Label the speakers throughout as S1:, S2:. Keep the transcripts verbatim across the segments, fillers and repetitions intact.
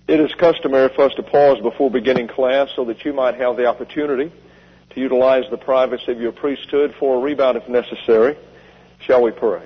S1: It is customary for us to pause before beginning class so that you might have the opportunity to utilize the privacy of your priesthood for a rebound if necessary. Shall we pray?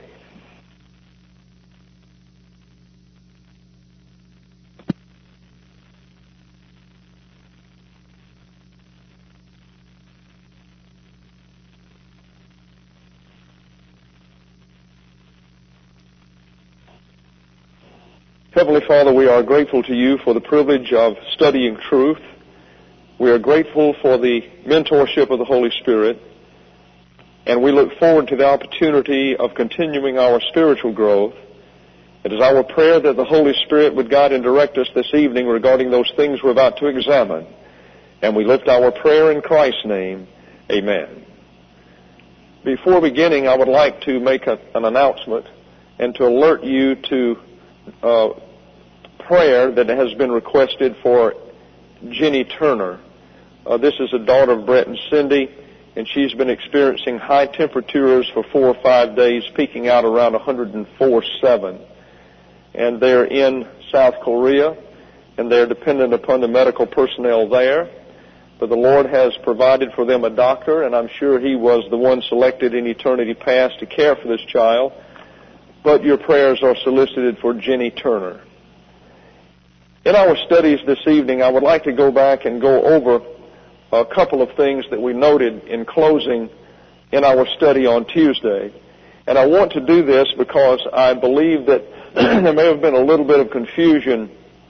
S1: Heavenly Father, we are grateful to you for the privilege of studying truth. We are grateful for the mentorship of the Holy Spirit, and we look forward to the opportunity of continuing our spiritual growth. It is our prayer that the Holy Spirit would guide and direct us this evening regarding those things we're about to examine. And we lift our prayer in Christ's name. Amen. Before beginning, I would like to make a, an announcement and to alert you to uh, prayer that has been requested for Jenny Turner. Uh, this is a daughter of Brett and Cindy, and she's been experiencing high temperatures for four or five days, peaking out around one hundred four point seven. And they're in South Korea, and they're dependent upon the medical personnel there. But the Lord has provided for them a doctor, and I'm sure he was the one selected in eternity past to care for this child. But your prayers are solicited for Jenny Turner. In our studies this evening, I would like to go back and go over a couple of things that we noted in closing in our study on Tuesday. And I want to do this because I believe that there may have been a little bit of confusion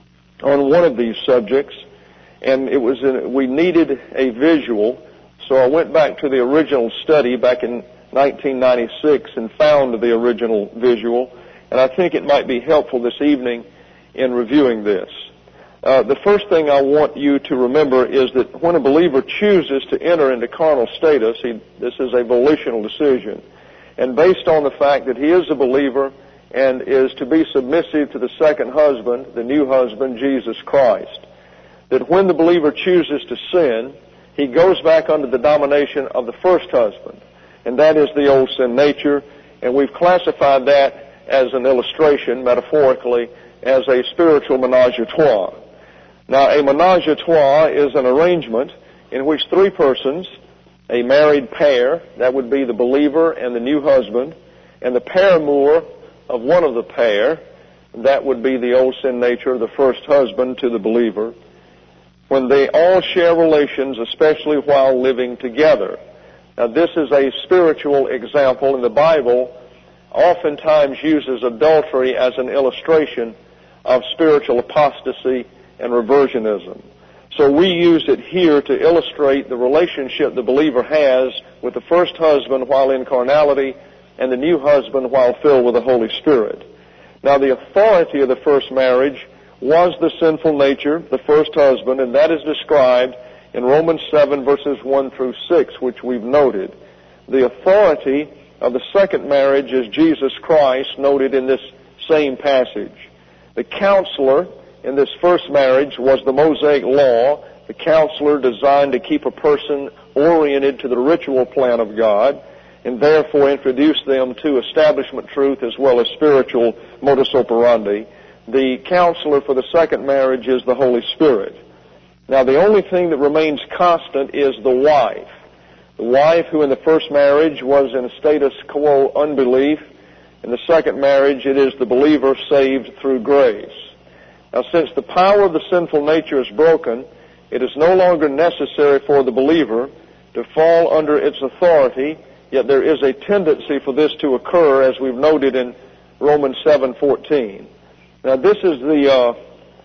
S1: on one of these subjects, and it was in, we needed a visual. So I went back to the original study back in nineteen ninety-six and found the original visual, and I think it might be helpful this evening in reviewing this. Uh, the first thing I want you to remember is that when a believer chooses to enter into carnal status, he, this is a volitional decision, and based on the fact that he is a believer and is to be submissive to the second husband, the new husband, Jesus Christ, that when the believer chooses to sin, he goes back under the domination of the first husband, and that is the old sin nature, and we've classified that as an illustration, metaphorically, as a spiritual menage a trois. Now, a menage a trois is an arrangement in which three persons, a married pair, that would be the believer and the new husband, and the paramour of one of the pair, that would be the old sin nature, the first husband to the believer, when they all share relations, especially while living together. Now, this is a spiritual example, and the Bible oftentimes uses adultery as an illustration of spiritual apostasy and reversionism. So we use it here to illustrate the relationship the believer has with the first husband while in carnality and the new husband while filled with the Holy Spirit. Now, the authority of the first marriage was the sinful nature, the first husband, and that is described in Romans seven, verses one through six, which we've noted. The authority of the second marriage is Jesus Christ, noted in this same passage. The counselor in this first marriage was the Mosaic law, the counselor designed to keep a person oriented to the ritual plan of God, and therefore introduce them to establishment truth as well as spiritual modus operandi. The counselor for the second marriage is the Holy Spirit. Now, the only thing that remains constant is the wife. The wife who in the first marriage was in a status quo unbelief. In the second marriage, it is the believer saved through grace. Now, since the power of the sinful nature is broken, it is no longer necessary for the believer to fall under its authority, yet there is a tendency for this to occur, as we've noted in Romans seven fourteen. Now, this is the uh,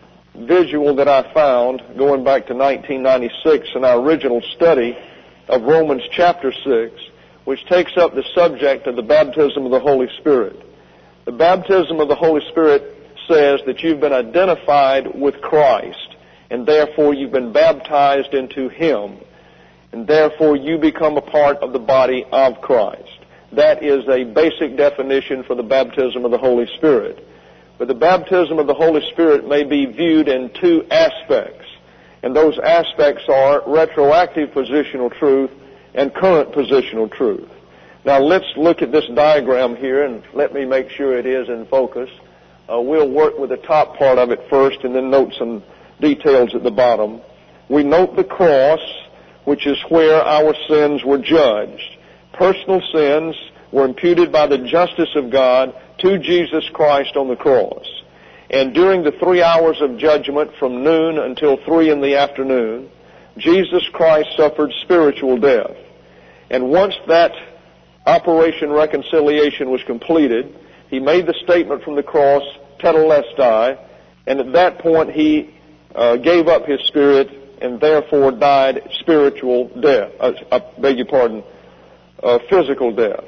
S1: visual that I found going back to nineteen ninety-six in our original study of Romans chapter six, which takes up the subject of the baptism of the Holy Spirit. The baptism of the Holy Spirit says that you've been identified with Christ, and therefore you've been baptized into Him, and therefore you become a part of the body of Christ. That is a basic definition for the baptism of the Holy Spirit. But the baptism of the Holy Spirit may be viewed in two aspects, and those aspects are retroactive positional truth and current positional truth. Now, let's look at this diagram here, and let me make sure it is in focus. Uh, we'll work with the top part of it first and then note some details at the bottom. We note the cross, which is where our sins were judged. Personal sins were imputed by the justice of God to Jesus Christ on the cross. And during the three hours of judgment from noon until three in the afternoon, Jesus Christ suffered spiritual death. And once that Operation Reconciliation was completed, he made the statement from the cross, tetelestai, and at that point he uh, gave up his spirit and therefore died spiritual death, uh, I beg your pardon, uh, physical death.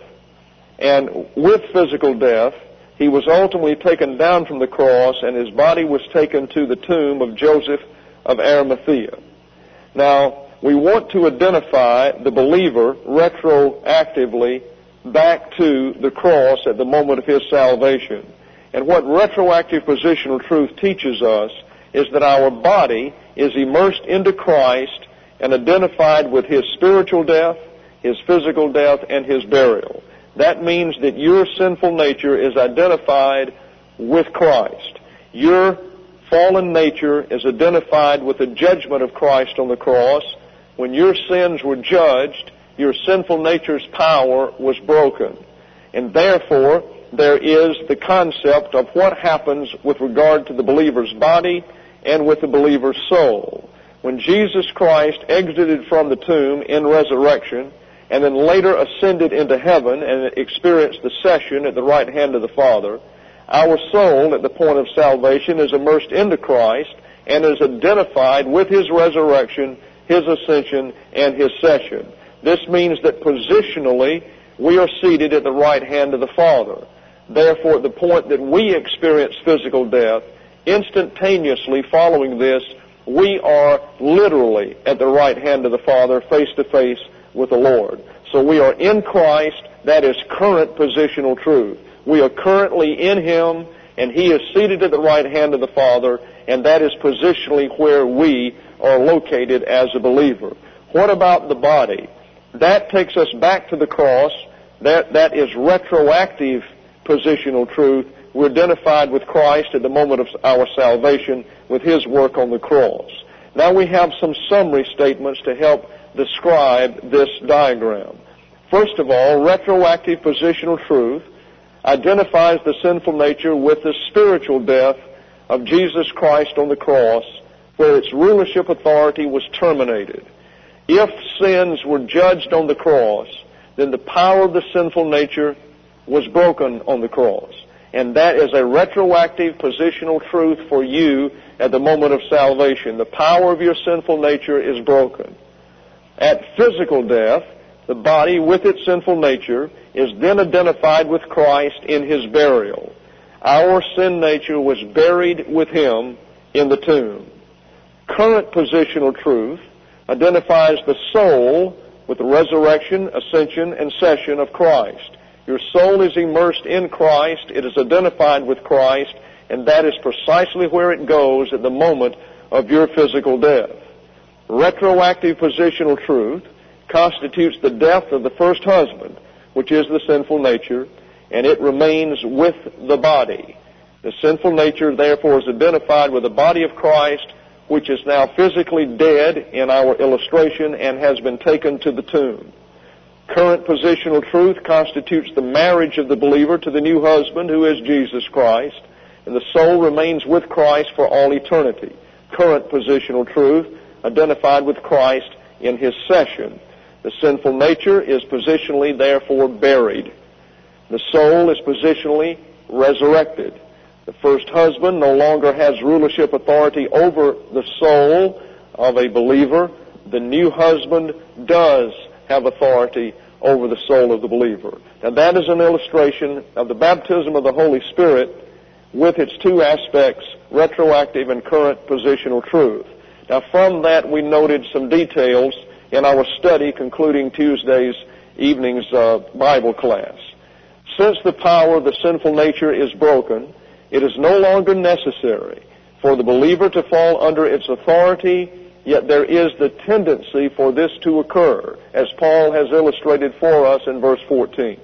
S1: And with physical death, he was ultimately taken down from the cross, and his body was taken to the tomb of Joseph of Arimathea. Now, we want to identify the believer retroactively back to the cross at the moment of his salvation. And what retroactive positional truth teaches us is that our body is immersed into Christ and identified with his spiritual death, his physical death, and his burial. That means that your sinful nature is identified with Christ. Your fallen nature is identified with the judgment of Christ on the cross. When your sins were judged, your sinful nature's power was broken. And therefore, there is the concept of what happens with regard to the believer's body and with the believer's soul. When Jesus Christ exited from the tomb in resurrection, and then later ascended into heaven and experienced the session at the right hand of the Father, our soul at the point of salvation is immersed into Christ and is identified with his resurrection, his ascension, and his session. This means that positionally we are seated at the right hand of the Father. Therefore, at the point that we experience physical death, instantaneously following this, we are literally at the right hand of the Father, face to face with the Lord. So we are in Christ. That is current positional truth. We are currently in him, and he is seated at the right hand of the Father, and that is positionally where we are located as a believer. What about the body? That takes us back to the cross. That, that is retroactive positional truth. We're identified with Christ at the moment of our salvation with his work on the cross. Now we have some summary statements to help describe this diagram. First of all, retroactive positional truth identifies the sinful nature with the spiritual death of Jesus Christ on the cross, where its rulership authority was terminated. If sins were judged on the cross, then the power of the sinful nature was broken on the cross. And that is a retroactive positional truth for you at the moment of salvation. The power of your sinful nature is broken. At physical death, the body with its sinful nature is then identified with Christ in his burial. Our sin nature was buried with him in the tomb. Current positional truth identifies the soul with the resurrection, ascension, and session of Christ. Your soul is immersed in Christ. It is identified with Christ, and that is precisely where it goes at the moment of your physical death. Retroactive positional truth constitutes the death of the first husband, which is the sinful nature, and it remains with the body. The sinful nature, therefore, is identified with the body of Christ, which is now physically dead in our illustration and has been taken to the tomb. Current positional truth constitutes the marriage of the believer to the new husband, who is Jesus Christ, and the soul remains with Christ for all eternity. Current positional truth identified with Christ in his session. The sinful nature is positionally, therefore, buried. The soul is positionally resurrected. The first husband no longer has rulership authority over the soul of a believer. The new husband does have authority over the soul of the believer. Now that is an illustration of the baptism of the Holy Spirit with its two aspects, retroactive and current positional truth. Now from that we noted some details in our study concluding Tuesday's evening's uh, Bible class. Since the power of the sinful nature is broken, it is no longer necessary for the believer to fall under its authority, yet there is the tendency for this to occur, as Paul has illustrated for us in verse fourteen.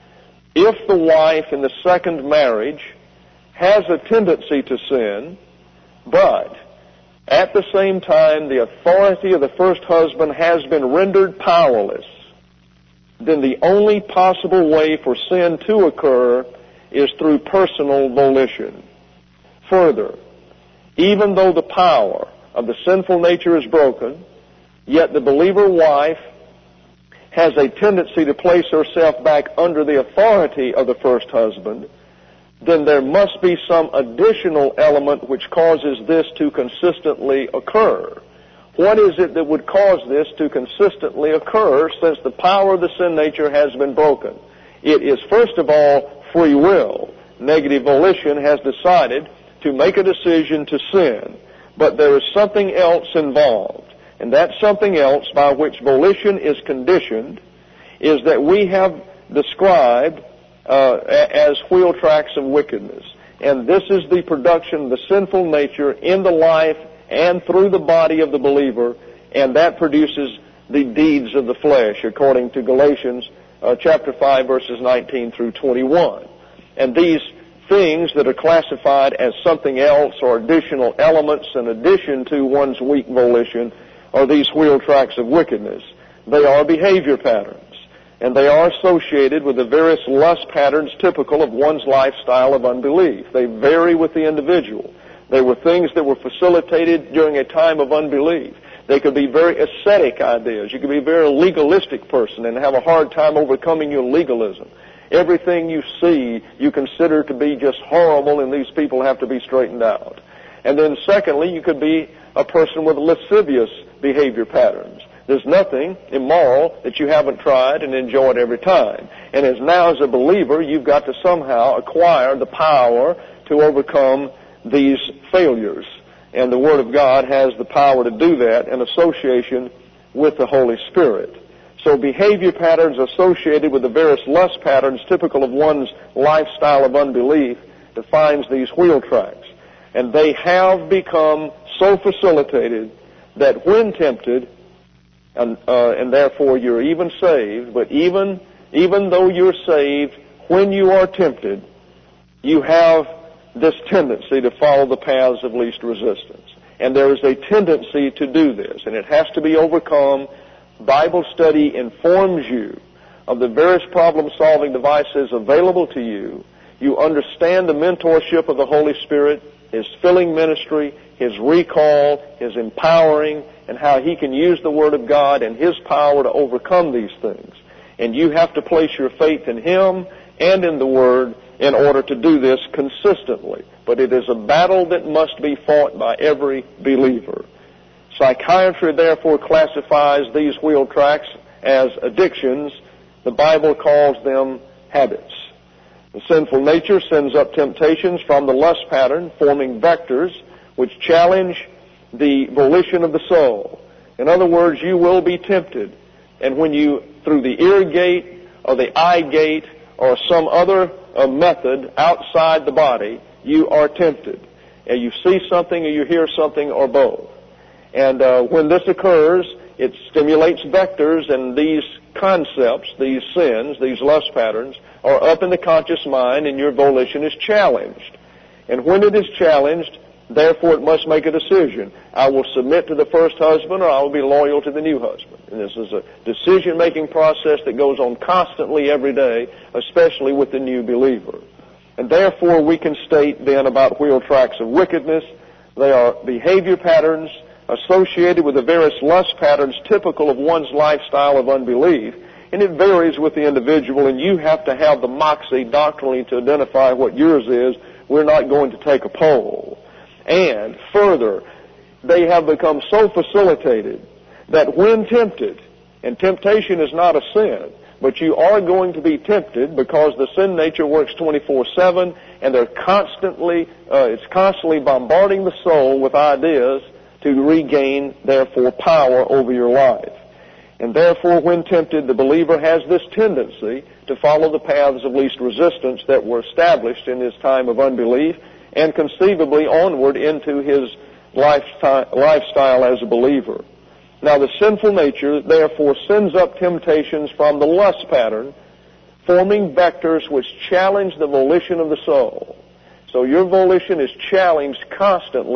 S1: If the wife in the second marriage has a tendency to sin, but At the same time, the authority of the first husband has been rendered powerless, then the only possible way for sin to occur is through personal volition. Further, even though the power of the sinful nature is broken, yet the believer wife has a tendency to place herself back under the authority of the first husband, then there must be some additional element which causes this to consistently occur. What is it that would cause this to consistently occur since the power of the sin nature has been broken? It is, first of all, free will. Negative volition has decided to make a decision to sin. But there is something else involved. And that something else by which volition is conditioned is that we have described uh, as wheel tracks of wickedness. And this is the production of the sinful nature in the life and through the body of the believer, and that produces the deeds of the flesh, according to Galatians uh, chapter five, verses nineteen through twenty-one. And these things that are classified as something else or additional elements in addition to one's weak volition are these wheel tracks of wickedness. They are behavior patterns, and they are associated with the various lust patterns typical of one's lifestyle of unbelief. They vary with the individual. They were things that were facilitated during a time of unbelief. They could be very ascetic ideas. You could be a very legalistic person and have a hard time overcoming your legalism. Everything you see you consider to be just horrible, and these people have to be straightened out. And then secondly, you could be a person with lascivious behavior patterns. There's nothing immoral that you haven't tried and enjoyed every time. And as now as a believer, you've got to somehow acquire the power to overcome these failures. And the Word of God has the power to do that in association with the Holy Spirit. So behavior patterns associated with the various lust patterns typical of one's lifestyle of unbelief defines these wheel tracks. And they have become so facilitated that when tempted, and, uh, and therefore you're even saved, but even, even though you're saved, when you are tempted, you have this tendency to follow the paths of least resistance. And there is a tendency to do this, and it has to be overcome. Bible study informs you of the various problem-solving devices available to you. You understand the mentorship of the Holy Spirit, His filling ministry, His recall, His empowering, and how He can use the Word of God and His power to overcome these things. And you have to place your faith in Him and in the Word in order to do this consistently. But it is a battle that must be fought by every believer. Psychiatry, therefore, classifies these wheel tracks as addictions. The Bible calls them habits. The sinful nature sends up temptations from the lust pattern, forming vectors which challenge the volition of the soul. In other words, you will be tempted. And when you, through the ear gate or the eye gate or some other uh, method outside the body, you are tempted. And you see something or you hear something or both. And uh, when this occurs, it stimulates vectors, and these concepts, these sins, these lust patterns, are up in the conscious mind, and your volition is challenged. And when it is challenged, therefore it must make a decision. I will submit to the first husband, or I will be loyal to the new husband. And this is a decision-making process that goes on constantly every day, especially with the new believer. And therefore we can state then about wheel tracks of wickedness. They are behavior patterns associated with the various lust patterns typical of one's lifestyle of unbelief, and it varies with the individual, and you have to have the moxie doctrinally to identify what yours is. We're not going to take a poll. And further, they have become so facilitated that when tempted, and temptation is not a sin, but you are going to be tempted because the sin nature works twenty-four seven, and they're constantly, uh, it's constantly bombarding the soul with ideas to regain, therefore, power over your life. And therefore, when tempted, the believer has this tendency to follow the paths of least resistance that were established in his time of unbelief and conceivably onward into his lifestyle as a believer. Now, the sinful nature, therefore, sends up temptations from the lust pattern, forming vectors which challenge the volition of the soul. So your volition is challenged constantly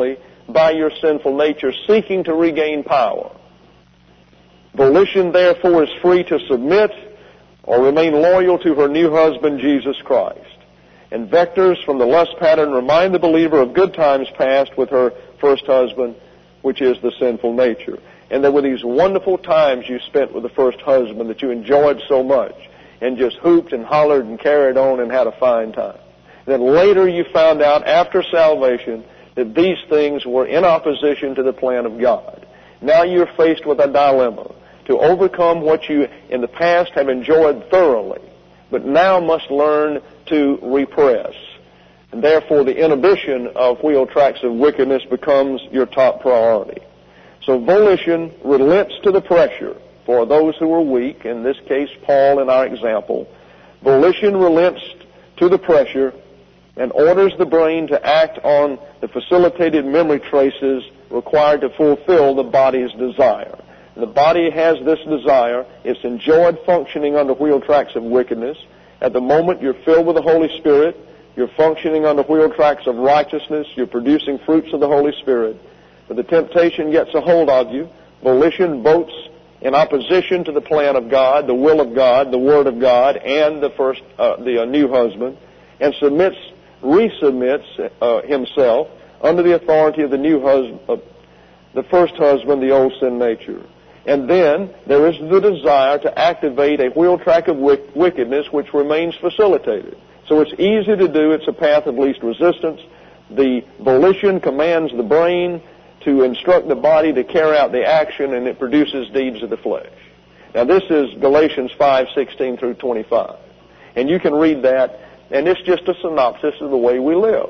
S1: by your sinful nature, seeking to regain power. Volition, therefore, is free to submit or remain loyal to her new husband, Jesus Christ. And vectors from the lust pattern remind the believer of good times past with her first husband, which is the sinful nature. And there were these wonderful times you spent with the first husband that you enjoyed so much and just hooped and hollered and carried on and had a fine time. Then later you found out after salvation that these things were in opposition to the plan of God. Now you're faced with a dilemma to overcome what you in the past have enjoyed thoroughly, but now must learn to repress. And therefore the inhibition of wheel tracks of wickedness becomes your top priority. So volition relents to the pressure for those who are weak, in this case Paul in our example. Volition relents to the pressure and orders the brain to act on the facilitated memory traces required to fulfill the body's desire. The body has this desire. It's enjoyed functioning under wheel tracks of wickedness. At the moment you're filled with the Holy Spirit, you're functioning under wheel tracks of righteousness, you're producing fruits of the Holy Spirit. But the temptation gets a hold of you. Volition votes in opposition to the plan of God, the will of God, the Word of God, and the first, uh, the uh, new husband, and submits, resubmits uh, himself under the authority of the new husband, uh, the first husband, the old sin nature. And then there is the desire to activate a wheel track of wick- wickedness which remains facilitated. So it's easy to do. It's a path of least resistance. The volition commands the brain to instruct the body to carry out the action, and it produces deeds of the flesh. Now this is Galatians five sixteen through twenty-five. And you can read that, and it's just a synopsis of the way we live.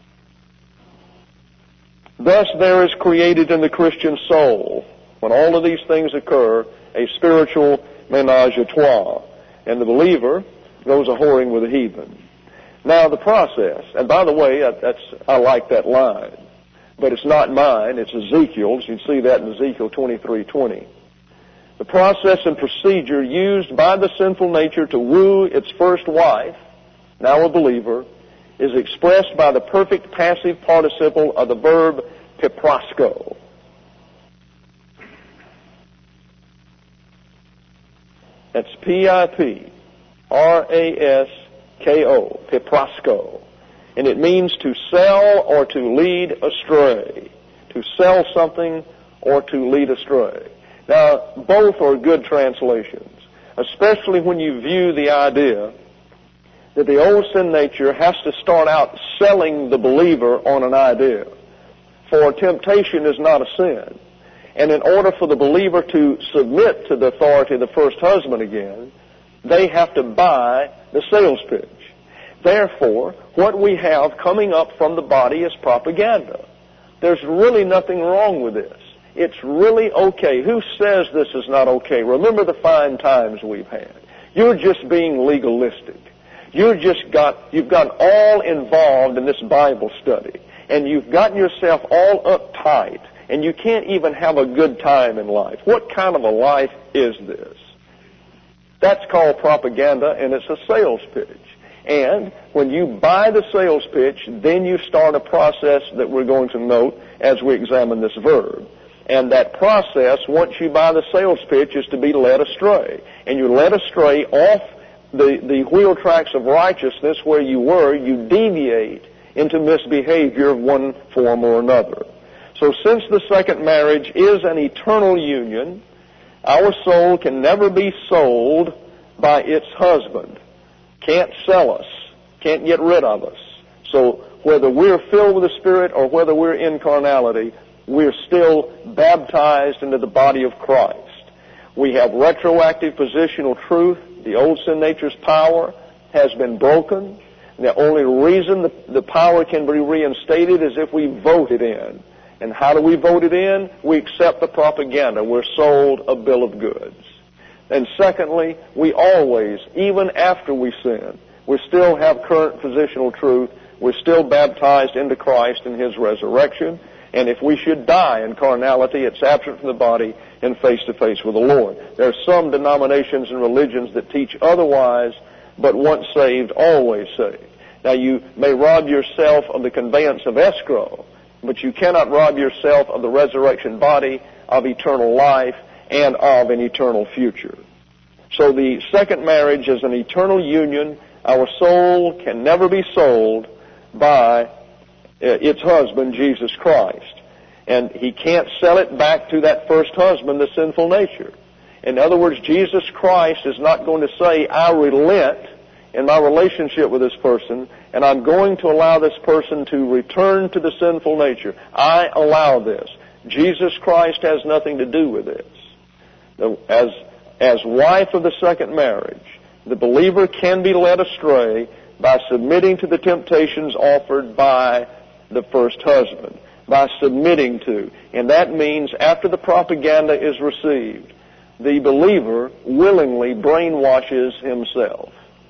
S1: Thus there is created in the Christian soul, when all of these things occur, a spiritual menage a trois. And the believer goes a-whoring with a heathen. Now the process, and by the way, that's, I like that line, but it's not mine, it's Ezekiel's. You can see that in Ezekiel twenty-three twenty. The process and procedure used by the sinful nature to woo its first wife, now a believer, is expressed by the perfect passive participle of the verb piprasko. That's P I P R A S K O, piprasko. And it means to sell or to lead astray. To sell something or to lead astray. Now, both are good translations, especially when you view the idea that the old sin nature has to start out selling the believer on an idea. For temptation is not a sin. And in order for the believer to submit to the authority of the first husband again, they have to buy the sales pitch. Therefore, what we have coming up from the body is propaganda. There's really nothing wrong with this. It's really okay. Who says this is not okay? Remember the fine times we've had. You're just being legalistic. You've just got, you've got all involved in this Bible study. And you've gotten yourself all uptight. And you can't even have a good time in life. What kind of a life is this? That's called propaganda, and it's a sales pitch. And when you buy the sales pitch, then you start a process that we're going to note as we examine this verb. And that process, once you buy the sales pitch, is to be led astray. And you're led astray off the, the wheel tracks of righteousness where you were. You deviate into misbehavior of one form or another. So since the second marriage is an eternal union, our soul can never be sold by its husband. Can't sell us. Can't get rid of us. So whether we're filled with the Spirit or whether we're in carnality, we're still baptized into the body of Christ. We have retroactive positional truth. The old sin nature's power has been broken. The only reason the, the power can be reinstated is if we vote it in. And how do we vote it in? We accept the propaganda. We're sold a bill of goods. And secondly, we always, even after we sin, we still have current positional truth. We're still baptized into Christ in His resurrection. And if we should die in carnality, it's absent from the body and face to face with the Lord. There are some denominations and religions that teach otherwise, but once saved, always saved. Now, you may rob yourself of the conveyance of escrow but you cannot rob yourself of the resurrection body, of eternal life, and of an eternal future. So the second marriage is an eternal union. Our soul can never be sold by its husband, Jesus Christ. And he can't sell it back to that first husband, the sinful nature. In other words, Jesus Christ is not going to say, I relent in my relationship with this person, and I'm going to allow this person to return to the sinful nature. I allow this. Jesus Christ has nothing to do with this. As, as wife of the second marriage, the believer can be led astray by submitting to the temptations offered by the first husband, by submitting to. And that means after the propaganda is received, the believer willingly brainwashes himself.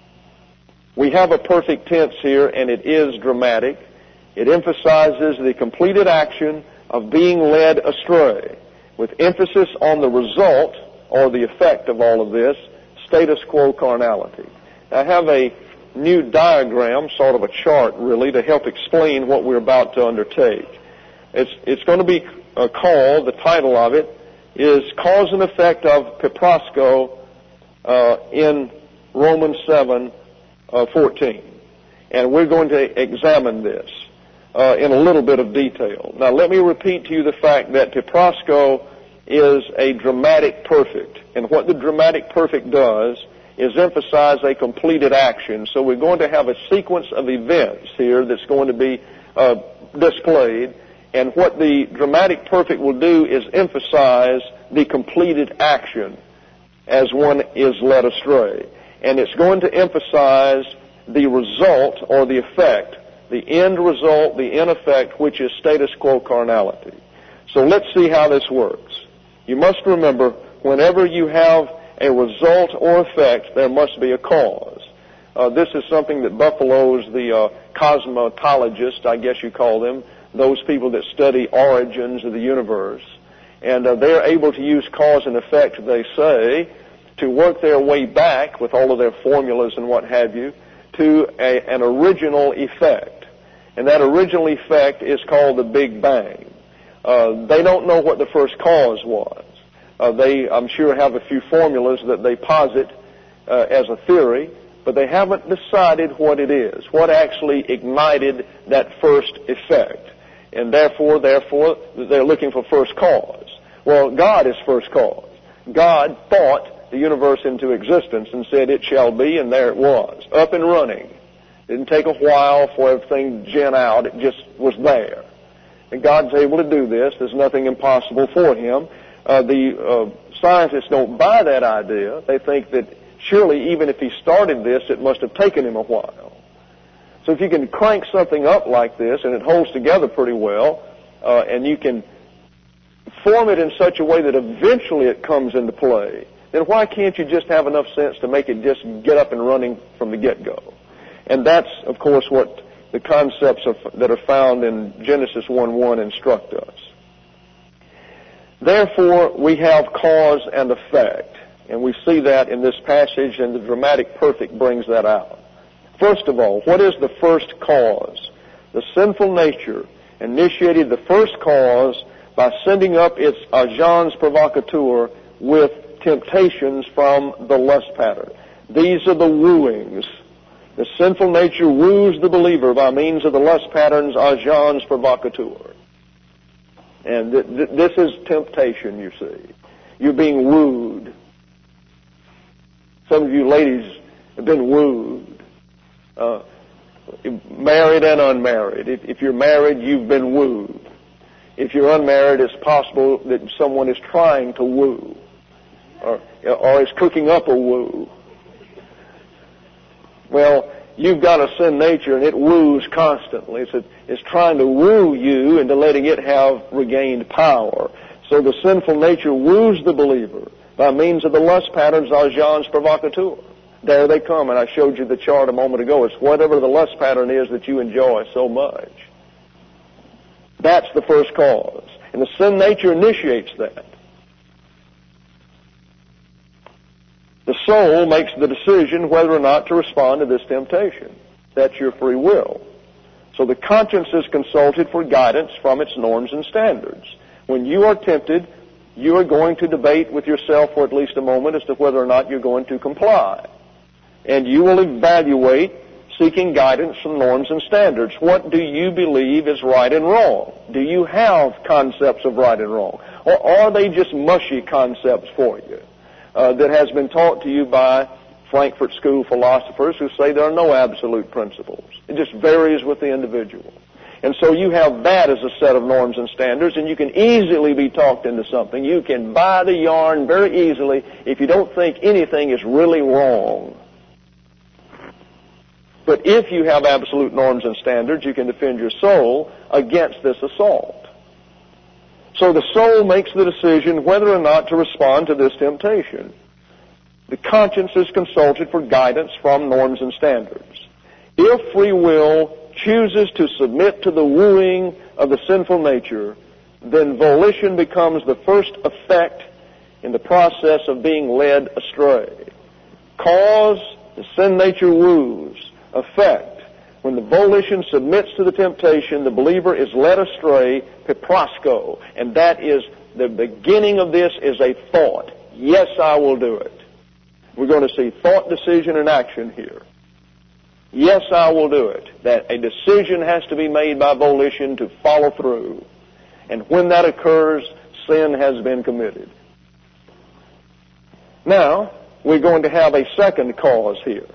S1: We have a perfect tense here, and it is dramatic. It emphasizes the completed action of being led astray, with emphasis on the result or the effect of all of this, status quo carnality. I have a new diagram, sort of a chart really, to help explain what we're about to undertake. It's, it's going to be uh, called, the title of it is Cause and Effect of Peprasko uh, in Romans seven fourteen. And we're going to examine this uh, in a little bit of detail. Now let me repeat to you the fact that Peprasko is a dramatic perfect. And what the dramatic perfect does is emphasize a completed action. So we're going to have a sequence of events here that's going to be uh, displayed. And what the dramatic perfect will do is emphasize the completed action as one is led astray. And it's going to emphasize the result or the effect, the end result, the end effect, which is status quo carnality. So let's see how this works. You must remember, whenever you have a result or effect, there must be a cause. Uh, this is something that buffaloes the uh, cosmologists, I guess you call them, those people that study origins of the universe. And uh, they're able to use cause and effect, they say, to work their way back with all of their formulas and what have you, to a, an original effect. And that original effect is called the Big Bang. Uh, they don't know what the first cause was. Uh, they, I'm sure, have a few formulas that they posit uh, as a theory, but they haven't decided what it is, what actually ignited that first effect. And therefore, therefore, they're looking for first cause. Well, God is first cause. God thought the universe into existence and said, it shall be, and there it was, up and running. Didn't take a while for everything to gen out. It just was there. And God's able to do this. There's nothing impossible for Him. Uh, the uh, scientists don't buy that idea. They think that surely even if He started this, it must have taken Him a while. So if you can crank something up like this, and it holds together pretty well, uh, and you can form it in such a way that eventually it comes into play, then why can't you just have enough sense to make it just get up and running from the get-go? And that's, of course, what the concepts of, that are found in Genesis one one instruct us. Therefore, we have cause and effect, and we see that in this passage, and the dramatic perfect brings that out. First of all, what is the first cause? The sinful nature initiated the first cause by sending up its agents provocateurs with temptations from the lust pattern. These are the wooings. The sinful nature woos the believer by means of the lust patterns agents provocateurs. And th- th- this is temptation, you see. You're being wooed. Some of you ladies have been wooed. Uh, married and unmarried. If, if you're married, you've been wooed. If you're unmarried, it's possible that someone is trying to woo, or, or is cooking up a woo. Well, you've got a sin nature, and it woos constantly. It's, a, it's trying to woo you into letting it have regained power. So the sinful nature woos the believer by means of the lust patterns, agents provocateurs. There they come, and I showed you the chart a moment ago. It's whatever the lust pattern is that you enjoy so much. That's the first cause. And the sin nature initiates that. The soul makes the decision whether or not to respond to this temptation. That's your free will. So the conscience is consulted for guidance from its norms and standards. When you are tempted, you are going to debate with yourself for at least a moment as to whether or not you're going to comply. And you will evaluate seeking guidance from norms and standards. What do you believe is right and wrong? Do you have concepts of right and wrong? Or are they just mushy concepts for you uh, that has been taught to you by Frankfurt School philosophers who say there are no absolute principles? It just varies with the individual. And so you have that as a set of norms and standards, and you can easily be talked into something. You can buy the yarn very easily if you don't think anything is really wrong. But if you have absolute norms and standards, you can defend your soul against this assault. So the soul makes the decision whether or not to respond to this temptation. The conscience is consulted for guidance from norms and standards. If free will chooses to submit to the wooing of the sinful nature, then volition becomes the first effect in the process of being led astray. Cause, the sin nature woos. Effect, when the volition submits to the temptation, the believer is led astray, piprasko, and that is the beginning of this is a thought. Yes, I will do it. We're going to see thought, decision, and action here. Yes, I will do it. That a decision has to be made by volition to follow through. And when that occurs, sin has been committed. Now, we're going to have a second cause here.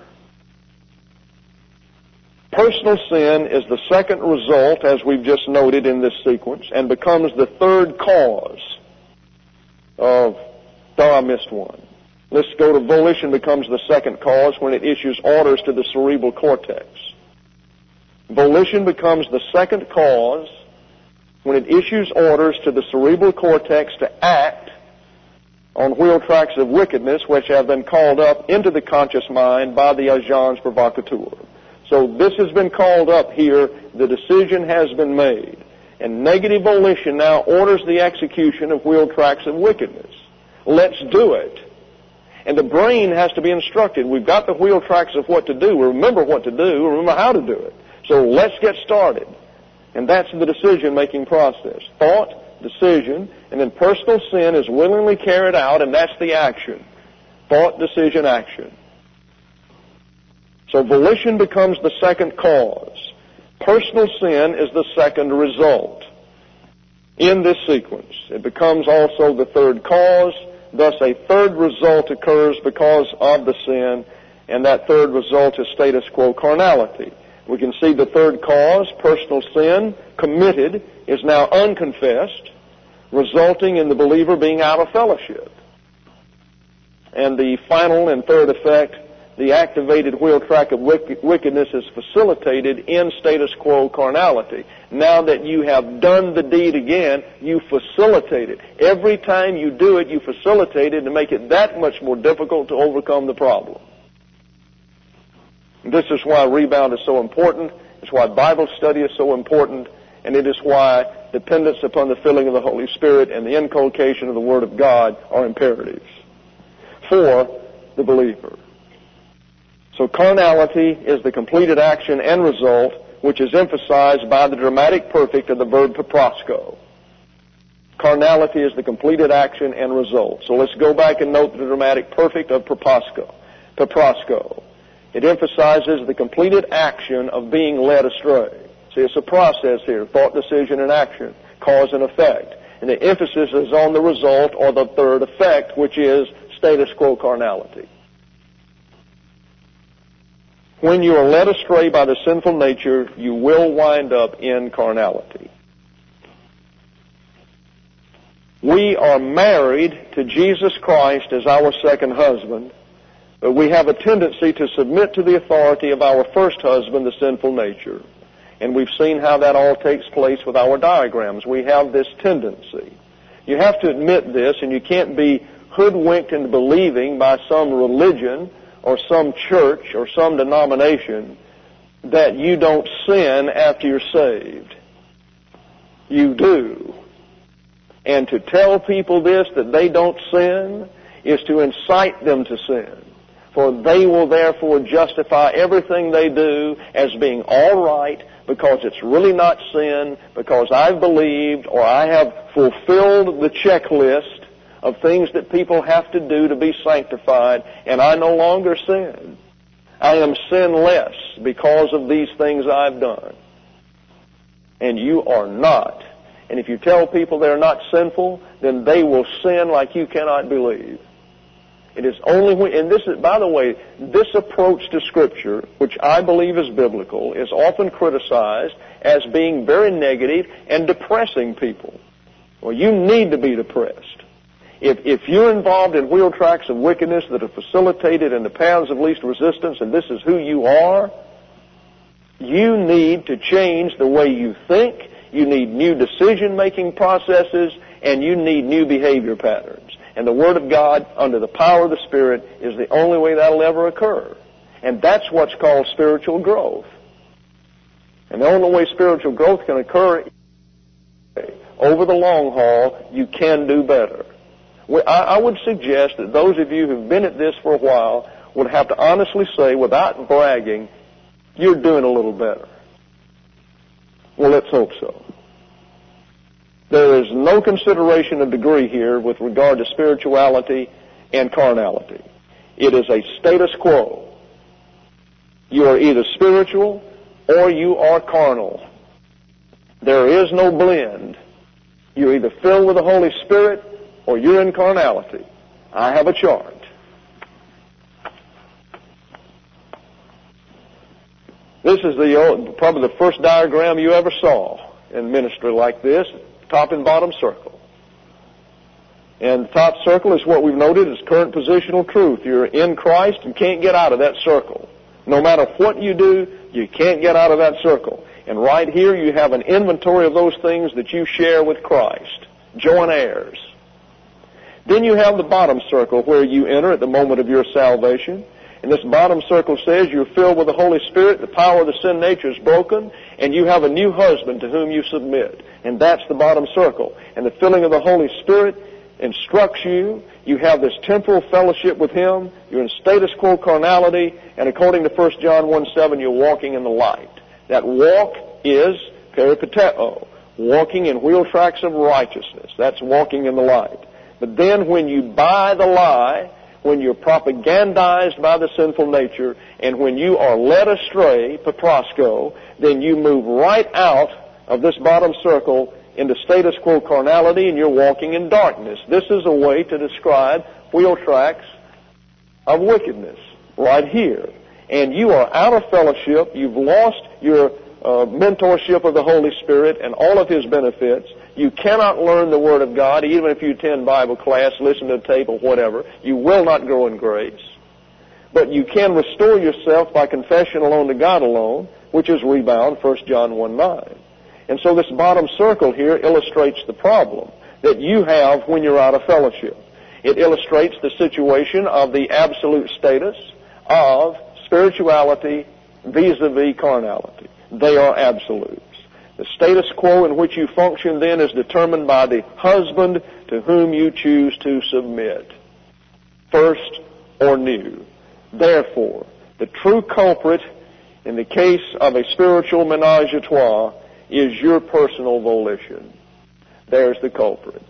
S1: Personal sin is the second result, as we've just noted in this sequence, and becomes the third cause of, oh, I missed one. Let's go to volition becomes the second cause when it issues orders to the cerebral cortex. Volition becomes the second cause when it issues orders to the cerebral cortex to act on wheel tracks of wickedness which have been called up into the conscious mind by the agens provocateur. So this has been called up here. The decision has been made. And negative volition now orders the execution of wheel tracks of wickedness. Let's do it. And the brain has to be instructed. We've got the wheel tracks of what to do. We remember what to do. We remember how to do it. So let's get started. And that's the decision-making process. Thought, decision, and then personal sin is willingly carried out, and that's the action. Thought, decision, action. So volition becomes the second cause. Personal sin is the second result. In this sequence, it becomes also the third cause. Thus, a third result occurs because of the sin, and that third result is status quo carnality. We can see the third cause, personal sin, committed, is now unconfessed, resulting in the believer being out of fellowship. And the final and third effect, the activated wheel track of wickedness is facilitated in status quo carnality. Now that you have done the deed again, you facilitate it. Every time you do it, you facilitate it to make it that much more difficult to overcome the problem. This is why rebound is so important. It's why Bible study is so important. And it is why dependence upon the filling of the Holy Spirit and the inculcation of the Word of God are imperatives for the believer. So carnality is the completed action and result, which is emphasized by the dramatic perfect of the verb piprasko. Carnality is the completed action and result. So let's go back and note the dramatic perfect of piprasko. Piprasko. It emphasizes the completed action of being led astray. See, it's a process here, thought, decision, and action, cause and effect. And the emphasis is on the result or the third effect, which is status quo carnality. When you are led astray by the sinful nature, you will wind up in carnality. We are married to Jesus Christ as our second husband, but we have a tendency to submit to the authority of our first husband, the sinful nature. And we've seen how that all takes place with our diagrams. We have this tendency. You have to admit this, and you can't be hoodwinked into believing by some religion or some church or some denomination that you don't sin after you're saved. You do. And to tell people this, that they don't sin, is to incite them to sin. For they will therefore justify everything they do as being all right because it's really not sin, because I've believed or I have fulfilled the checklist of things that people have to do to be sanctified, and I no longer sin. I am sinless because of these things I've done. And you are not. And if you tell people they're not sinful, then they will sin like you cannot believe. It is only when, and this is, by the way, this approach to Scripture, which I believe is biblical, is often criticized as being very negative and depressing people. Well, you need to be depressed. If, if you're involved in wheel tracks of wickedness that are facilitated in the paths of least resistance, and this is who you are, you need to change the way you think, you need new decision-making processes, and you need new behavior patterns. And the Word of God, under the power of the Spirit, is the only way that will ever occur. And that's what's called spiritual growth. And the only way spiritual growth can occur, over the long haul, you can do better. I would suggest that those of you who've been at this for a while would have to honestly say, without bragging, you're doing a little better. Well, let's hope so. There is no consideration of degree here with regard to spirituality and carnality. It is a status quo. You are either spiritual or you are carnal. There is no blend. You're either filled with the Holy Spirit or you're in carnality. I have a chart. This is the probably the first diagram you ever saw in ministry like this, top and bottom circle. And the top circle is what we've noted as current positional truth. You're in Christ and can't get out of that circle. No matter what you do, you can't get out of that circle. And right here you have an inventory of those things that you share with Christ. Joint heirs. Then you have the bottom circle where you enter at the moment of your salvation. And this bottom circle says you're filled with the Holy Spirit, the power of the sin nature is broken, and you have a new husband to whom you submit. And that's the bottom circle. And the filling of the Holy Spirit instructs you. You have this temporal fellowship with Him. You're in status quo carnality. And according to First John one seven, you're walking in the light. That walk is peripateo, walking in wheel tracks of righteousness. That's walking in the light. But then when you buy the lie, when you're propagandized by the sinful nature, and when you are led astray, paprosco, then you move right out of this bottom circle into status quo carnality, and you're walking in darkness. This is a way to describe wheel tracks of wickedness right here. And you are out of fellowship. You've lost your uh, mentorship of the Holy Spirit and all of His benefits. You cannot learn the Word of God, even if you attend Bible class, listen to a tape or whatever. You will not grow in grace. But you can restore yourself by confession alone to God alone, which is rebound, First John one nine. And so this bottom circle here illustrates the problem that you have when you're out of fellowship. It illustrates the situation of the absolute status of spirituality vis-a-vis carnality. They are absolutes. The status quo in which you function then is determined by the husband to whom you choose to submit, first or new. Therefore, the true culprit in the case of a spiritual menage a trois is your personal volition. There's the culprit.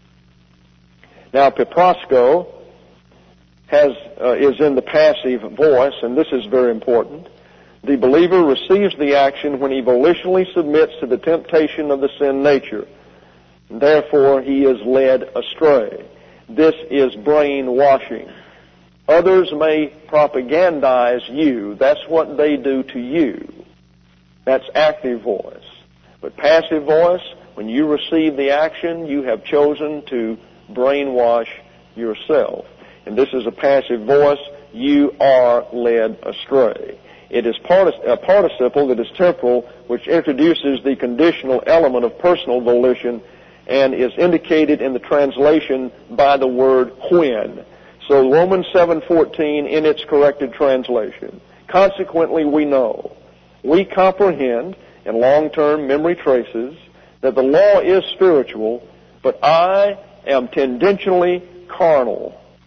S1: Now, piprosco has uh, is in the passive voice, and this is very important. The believer receives the action when he volitionally submits to the temptation of the sin nature. Therefore, he is led astray. This is brainwashing. Others may propagandize you. That's what they do to you. That's active voice. But passive voice, when you receive the action, you have chosen to brainwash yourself. And this is a passive voice. You are led astray. It is a participle that is temporal, which introduces the conditional element of personal volition and is indicated in the translation by the word when. So Romans seven fourteen in its corrected translation. Consequently, we know, we comprehend in long-term memory traces that the law is spiritual, but I am tendentially carnal.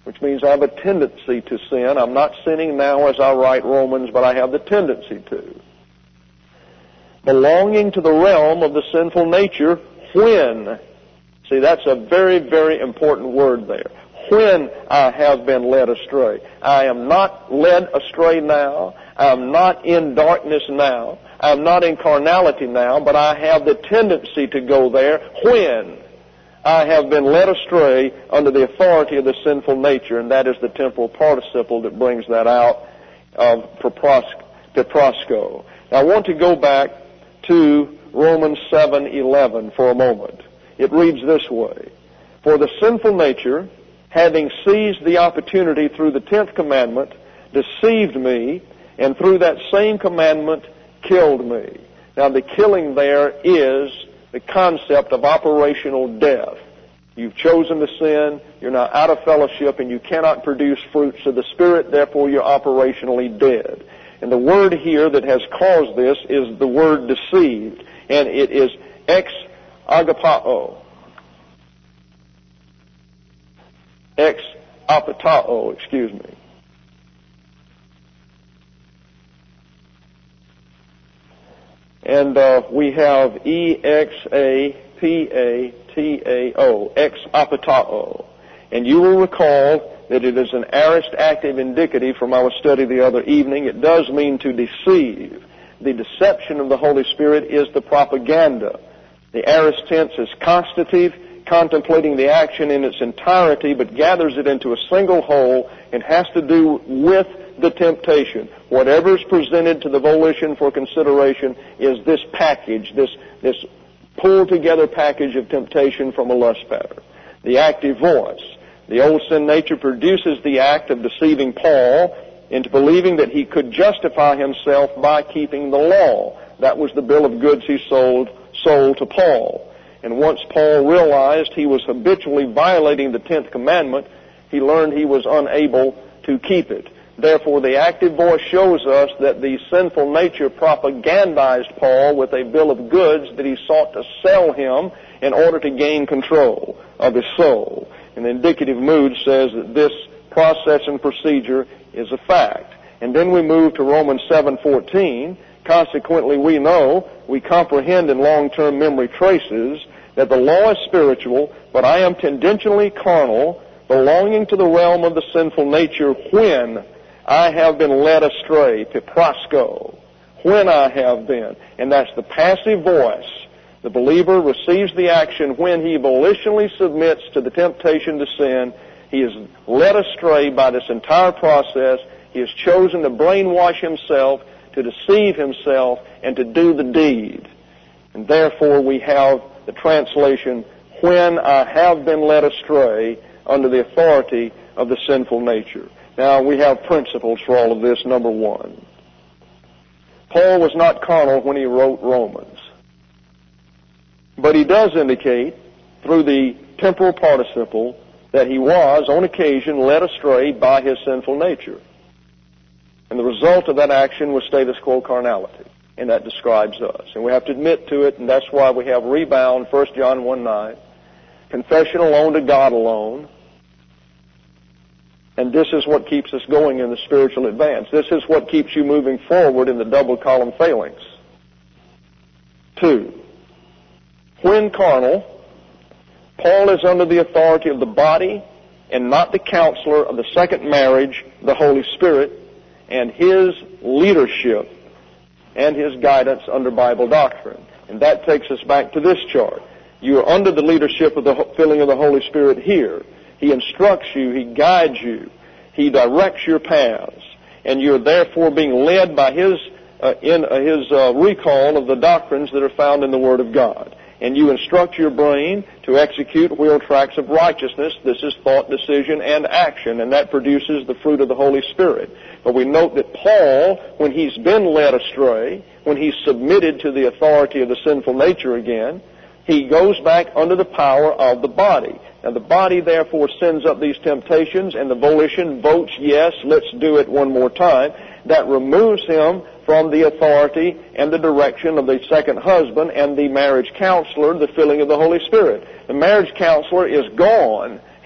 S1: which means I have a tendency to sin. I'm not sinning now as I write Romans, but I have the tendency to. Belonging to the realm of the sinful nature when, see, that's a very, very important word there. When I have been led astray. I am not led astray now. I am not in darkness now. I am not in carnality now, but I have the tendency to go there when I have been led astray under the authority of the sinful nature, and that is the temporal participle that brings that out of peprosco. Now I want to go back to Romans seven eleven for a moment. It reads this way: For the sinful nature, having seized the opportunity through the tenth commandment, deceived me, and through that same commandment killed me. Now the killing there is the concept of operational death. You've chosen to sin, you're now out of fellowship, and you cannot produce fruits of the Spirit, therefore you're operationally dead. And the word here that has caused this is the word deceived, and it is ex agapao. Ex apatao, excuse me. And uh, we have E X A P A T A O, ex apatao. And you will recall that it is an aorist active indicative from our study the other evening. It does mean to deceive. The deception of the Holy Spirit is the propaganda. The aorist tense is constative, contemplating the action in its entirety, but gathers it into a single whole and has to do with the temptation. Whatever is presented to the volition for consideration is this package, this, this pulled together package of temptation from a lust pattern. The active voice. The old sin nature produces the act of deceiving Paul into believing that he could justify himself by keeping the law. That was the bill of goods he sold, sold to Paul. And once Paul realized he was habitually violating the tenth commandment, he learned he was unable to keep it. Therefore, the active voice shows us that the sinful nature propagandized Paul with a bill of goods that he sought to sell him in order to gain control of his soul. And the indicative mood says that this process and procedure is a fact. And then we move to Romans seven fourteen. Consequently, we know, we comprehend in long-term memory traces that the law is spiritual, but I am tendentially carnal, belonging to the realm of the sinful nature when I have been led astray, peprosco, when I have been. And that's the passive voice. The believer receives the action when he volitionally submits to the temptation to sin. He is led astray by this entire process. He has chosen to brainwash himself, to deceive himself, and to do the deed. And therefore we have the translation, when I have been led astray under the authority of the sinful nature. Now, we have principles for all of this. Number one, Paul was not carnal when he wrote Romans. But he does indicate, through the temporal participle, that he was, on occasion, led astray by his sinful nature. And the result of that action was status quo carnality. And that describes us. And we have to admit to it, and that's why we have rebound, First John one nine, confession alone to God alone. And this is what keeps us going in the spiritual advance. This is what keeps you moving forward in the double column phalanx. Two, when carnal, Paul is under the authority of the body and not the counselor of the second marriage, the Holy Spirit, and his leadership and his guidance under Bible doctrine. And that takes us back to this chart. You are under the leadership of the filling of the Holy Spirit here. He instructs you, he guides you, he directs your paths, and you're therefore being led by his uh, in uh, his uh, recall of the doctrines that are found in the Word of God. And you instruct your brain to execute wheel tracks of righteousness. This is thought, decision, and action, and that produces the fruit of the Holy Spirit. But we note that Paul, when he's been led astray, when he's submitted to the authority of the sinful nature again, he goes back under the power of the body. Now the body therefore sends up these temptations, and the volition votes, yes, let's do it one more time. That removes him from the authority and the direction of the second husband and the marriage counselor, the filling of the Holy Spirit. The marriage counselor is gone. He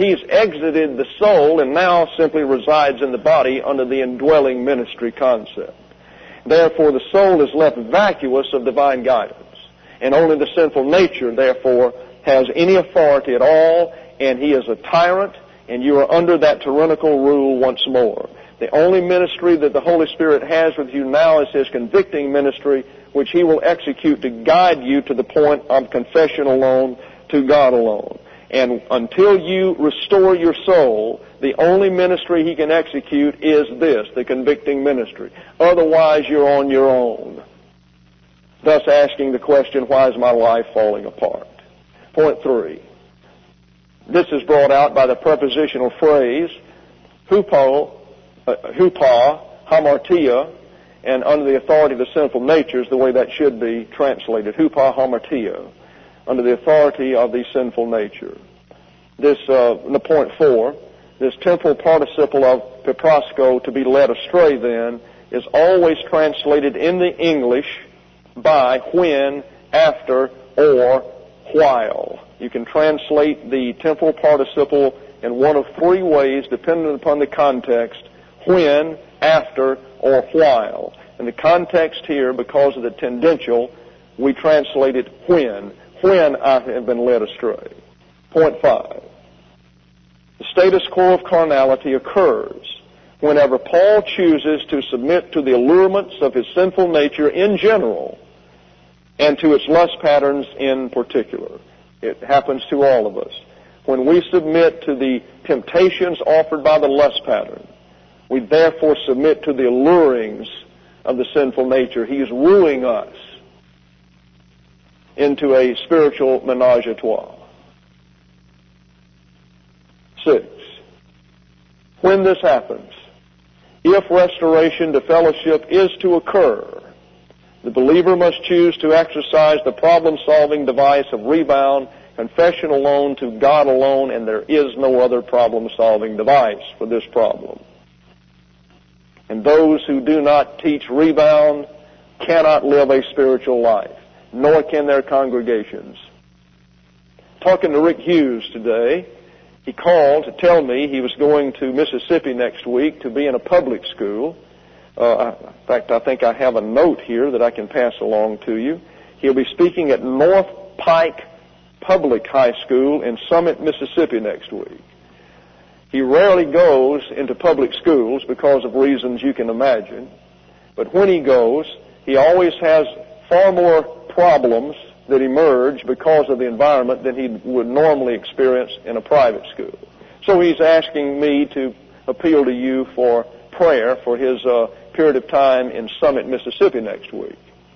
S1: He's exited the soul and now simply resides in the body under the indwelling ministry concept. Therefore, the soul is left vacuous of divine guidance. And only the sinful nature, therefore, has any authority at all, and he is a tyrant, and you are under that tyrannical rule once more. The only ministry that the Holy Spirit has with you now is His convicting ministry, which He will execute to guide you to the point of confession alone, to God alone. And until you restore your soul, the only ministry He can execute is this, the convicting ministry. Otherwise, you're on your own. Thus asking the question, why is my life falling apart? Point three. This is brought out by the prepositional phrase, hupo, uh, hupa, hamartia, and under the authority of the sinful nature is the way that should be translated, hupa hamartia, under the authority of the sinful nature. This, uh, in the point four, this temporal participle of piprosco, to be led astray then, is always translated in the English by when, after, or while. You can translate the temporal participle in one of three ways, depending upon the context: when, after, or while. In the context here, because of the tendential, we translate it when. When I have been led astray. Point five. The status quo of carnality occurs whenever Paul chooses to submit to the allurements of his sinful nature in general and to its lust patterns in particular. It happens to all of us. When we submit to the temptations offered by the lust pattern, we therefore submit to the allurings of the sinful nature. He's wooing us into a spiritual menage a trois. Six. When this happens, if restoration to fellowship is to occur, the believer must choose to exercise the problem-solving device of rebound, confession alone to God alone, and there is no other problem-solving device for this problem. And those who do not teach rebound cannot live a spiritual life, nor can their congregations. Talking to Rick Hughes today, he called to tell me he was going to Mississippi next week to be in a public school. Uh, in fact, I think I have a note here that I can pass along to you. He'll be speaking at North Pike Public High School in Summit, Mississippi next week. He rarely goes into public schools because of reasons you can imagine. But when he goes, he always has far more problems that emerge because of the environment than he would normally experience in a private school. So he's asking me to appeal to you for prayer for his uh, period of time in Summit, Mississippi next week.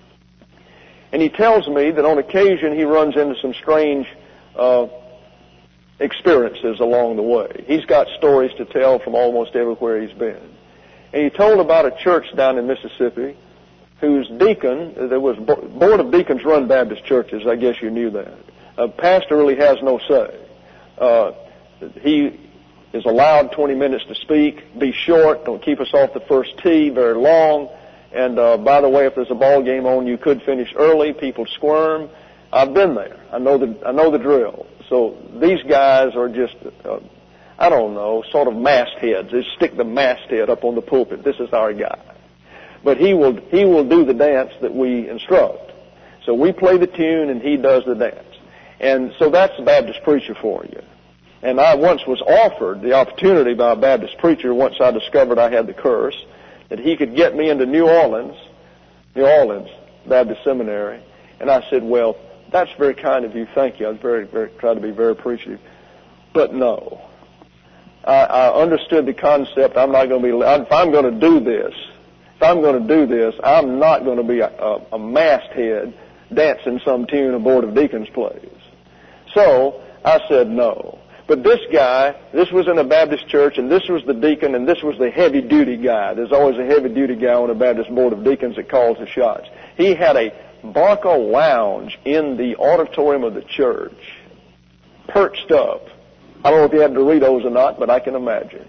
S1: And he tells me that on occasion he runs into some strange uh, experiences along the way. He's got stories to tell from almost everywhere he's been. And he told about a church down in Mississippi whose deacon, there was Board of Deacons run Baptist churches, I guess you knew that. A pastor really has no say. Uh, he is allowed twenty minutes to speak, be short, don't keep us off the first tee very long, and uh, by the way, if there's a ball game on, you could finish early, people squirm. I've been there. I know the, I know the drill. So these guys are just, uh, I don't know, sort of mastheads. They stick the masthead up on the pulpit. This is our guy. But he will he will do the dance that we instruct. So we play the tune and he does the dance. And so that's the Baptist preacher for you. And I once was offered the opportunity by a Baptist preacher, once I discovered I had the curse, that he could get me into New Orleans, New Orleans Baptist Seminary. And I said, well, that's very kind of you. Thank you. I was very, very trying to be very appreciative. But no. I, I understood the concept. I'm not going to be, if I'm going to do this, If I'm going to do this, I'm not going to be a, a, a masthead dancing some tune a Board of Deacons plays. So I said no. But this guy, this was in a Baptist church, and this was the deacon, and this was the heavy-duty guy. There's always a heavy-duty guy on a Baptist Board of Deacons that calls the shots. He had a Barca lounge in the auditorium of the church, perched up. I don't know if he had Doritos or not, but I can imagine.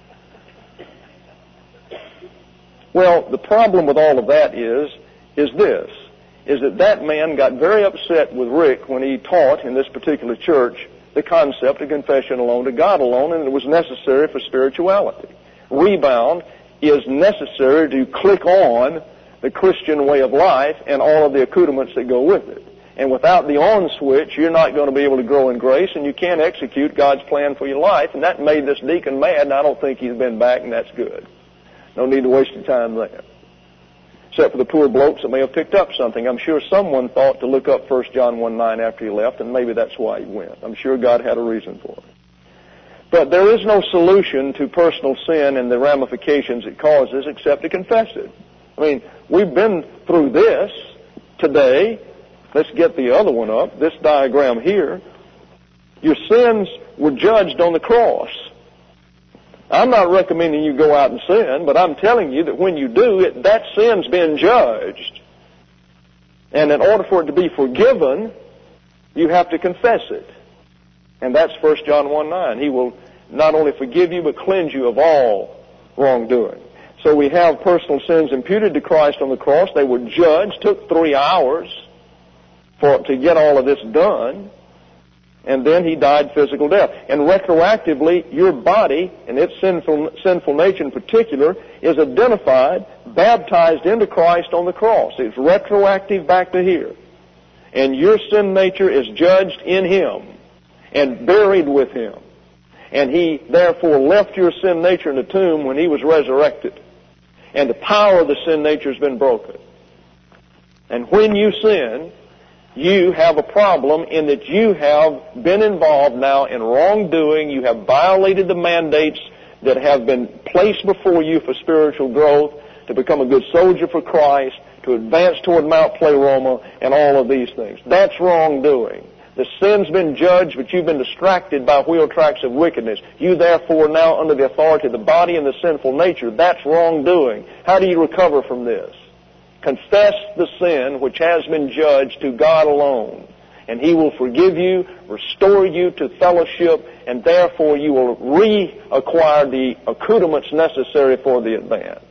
S1: Well, the problem with all of that is, is this, is that that man got very upset with Rick when he taught in this particular church the concept of confession alone to God alone, and it was necessary for spirituality. Rebound is necessary to click on the Christian way of life and all of the accoutrements that go with it. And without the on switch, you're not going to be able to grow in grace, and you can't execute God's plan for your life. And that made this deacon mad, and I don't think he's been back, and that's good. No need to waste your time there. Except for the poor blokes that may have picked up something. I'm sure someone thought to look up First John one nine after he left, and maybe that's why he went. I'm sure God had a reason for it. But there is no solution to personal sin and the ramifications it causes except to confess it. I mean, we've been through this today. Let's get the other one up, this diagram here. Your sins were judged on the cross. I'm not recommending you go out and sin, but I'm telling you that when you do, it, that sin's been judged. And in order for it to be forgiven, you have to confess it. And that's First John one nine. He will not only forgive you, but cleanse you of all wrongdoing. So we have personal sins imputed to Christ on the cross. They were judged, took three hours for to get all of this done. And then he died physical death. And retroactively, your body, and its sinful, sinful nature in particular, is identified, baptized into Christ on the cross. It's retroactive back to here. And your sin nature is judged in Him and buried with Him. And He, therefore, left your sin nature in the tomb when He was resurrected. And the power of the sin nature has been broken. And when you sin, you have a problem in that you have been involved now in wrongdoing. You have violated the mandates that have been placed before you for spiritual growth, to become a good soldier for Christ, to advance toward Mount Pleroma, and all of these things. That's wrongdoing. The sin's been judged, but you've been distracted by wheel tracks of wickedness. You, therefore, now under the authority of the body and the sinful nature. That's wrongdoing. How do you recover from this? Confess the sin which has been judged to God alone, and He will forgive you, restore you to fellowship, and therefore you will reacquire the accoutrements necessary for the advance.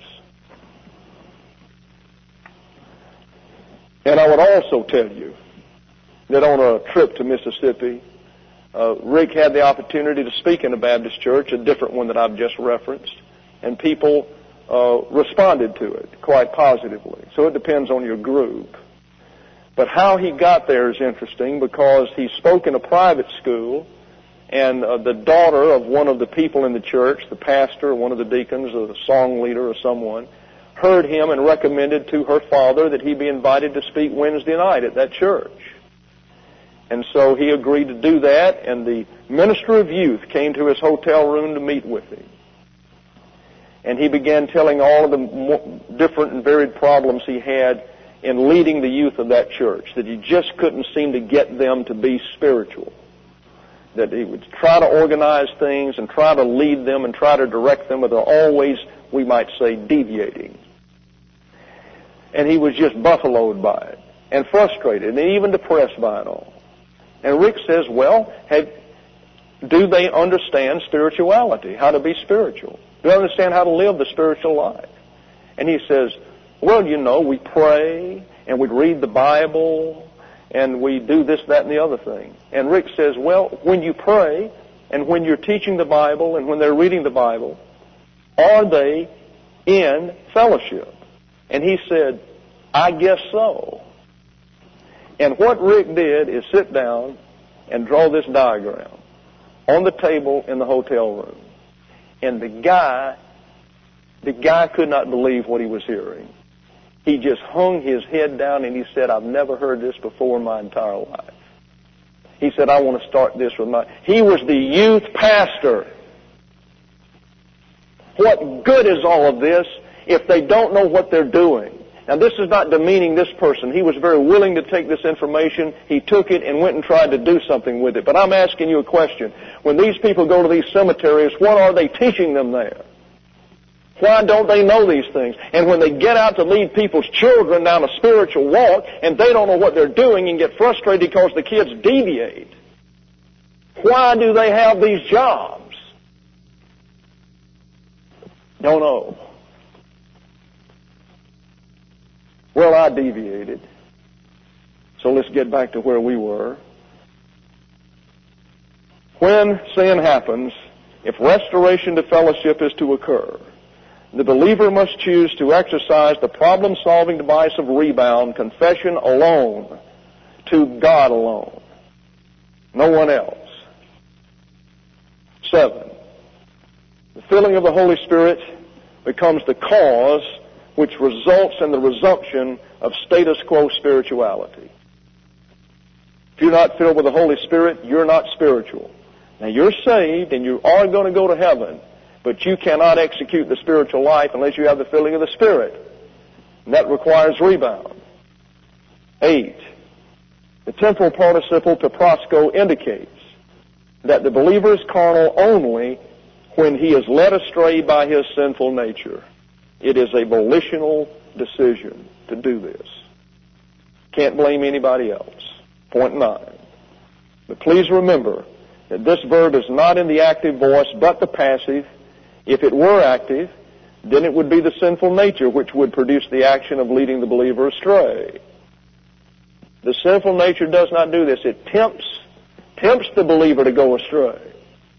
S1: And I would also tell you that on a trip to Mississippi, uh, Rick had the opportunity to speak in a Baptist church, a different one that I've just referenced, and people Uh, responded to it quite positively. So it depends on your group. But how he got there is interesting, because he spoke in a private school, and uh, the daughter of one of the people in the church, the pastor, one of the deacons, or the song leader or someone, heard him and recommended to her father that he be invited to speak Wednesday night at that church. And so he agreed to do that, and the minister of youth came to his hotel room to meet with him. And he began telling all of the different and varied problems he had in leading the youth of that church, that he just couldn't seem to get them to be spiritual. That he would try to organize things and try to lead them and try to direct them, but they're always, we might say, deviating. And he was just buffaloed by it, and frustrated, and even depressed by it all. And Rick says, well, have, do they understand spirituality, how to be spiritual? Do they understand how to live the spiritual life? And he says, well, you know, we pray, and we read the Bible, and we do this, that, and the other thing. And Rick says, well, when you pray, and when you're teaching the Bible, and when they're reading the Bible, are they in fellowship? And he said, I guess so. And what Rick did is sit down and draw this diagram on the table in the hotel room. And the guy, the guy could not believe what he was hearing. He just hung his head down and he said, I've never heard this before in my entire life. He said, I want to start this with my... He was the youth pastor. What good is all of this if they don't know what they're doing? Now, this is not demeaning this person. He was very willing to take this information. He took it and went and tried to do something with it. But I'm asking you a question. When these people go to these cemeteries, what are they teaching them there? Why don't they know these things? And when they get out to lead people's children down a spiritual walk and they don't know what they're doing and get frustrated because the kids deviate, why do they have these jobs? Don't know. Well, I deviated. So let's get back to where we were. When sin happens, if restoration to fellowship is to occur, the believer must choose to exercise the problem-solving device of rebound, confession alone, to God alone, no one else. Seven, the filling of the Holy Spirit becomes the cause which results in the resumption of status quo spirituality. If you're not filled with the Holy Spirit, you're not spiritual. Now, you're saved and you are going to go to heaven, but you cannot execute the spiritual life unless you have the filling of the Spirit. And that requires rebound. Eight, the temporal participle peprosco indicates that the believer is carnal only when he is led astray by his sinful nature. It is a volitional decision to do this. Can't blame anybody else. Point nine. But please remember that this verb is not in the active voice but the passive. If it were active, then it would be the sinful nature which would produce the action of leading the believer astray. The sinful nature does not do this. It tempts, tempts the believer to go astray.